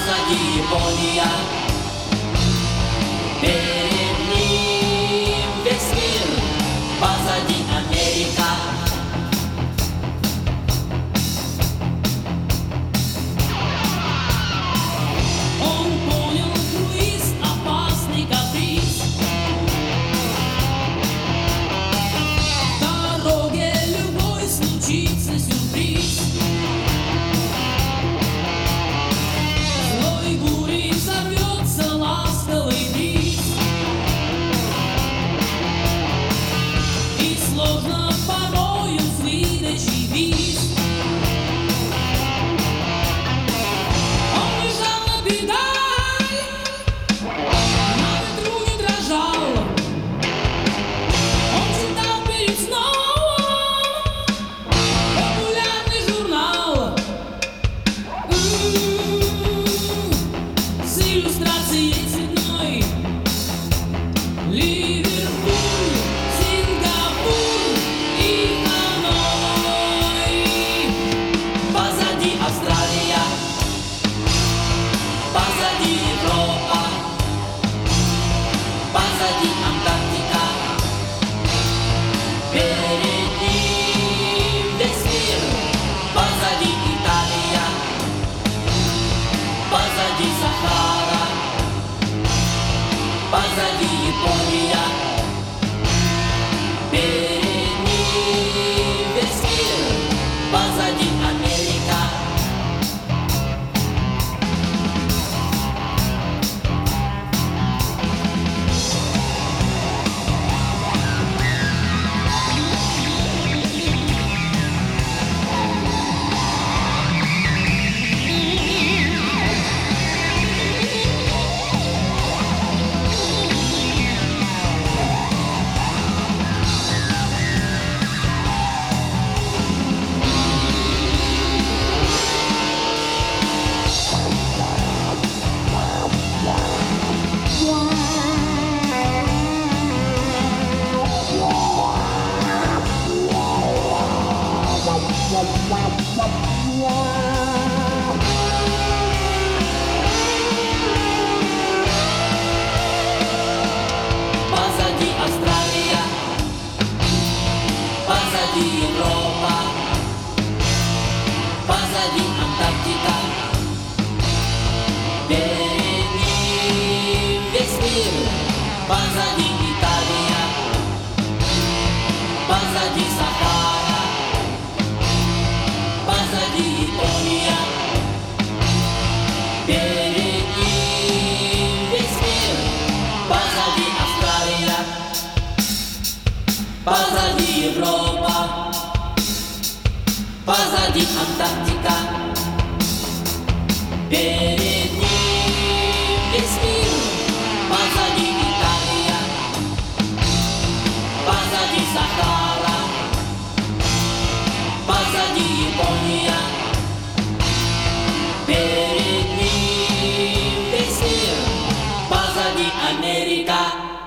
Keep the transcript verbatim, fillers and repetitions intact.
позади Япония, перед ним весь мир, позади Америка. Он понял круиз, опасный каприз. В дороге любой случится сюрприз. Злой бурей взорвется ласковый бриз. И сложно порою с выдачей виз. Он бежал на педаль, на ветру не дрожал. Он читал перед сном популярный журнал с иллюстрацией цветной. Ливерпуль, Сингапур и Ханой. Позади Австралия, позади Европа, позади Антарктика, перед ним весь мир, позади Италия, позади Сахара, позади Япония, перед ним весь мир, позади Америка. Позади Австралия, позади Европа, позади Антарктика, перед ним весь мир, позади Италия, позади Сахара, позади Япония, перед ним весь мир, позади Австралия, позади Европа, позади Антарктика, перед ним весь мир, позади Италия, позади Сахара, позади Япония, перед ним весь мир, позади Америка.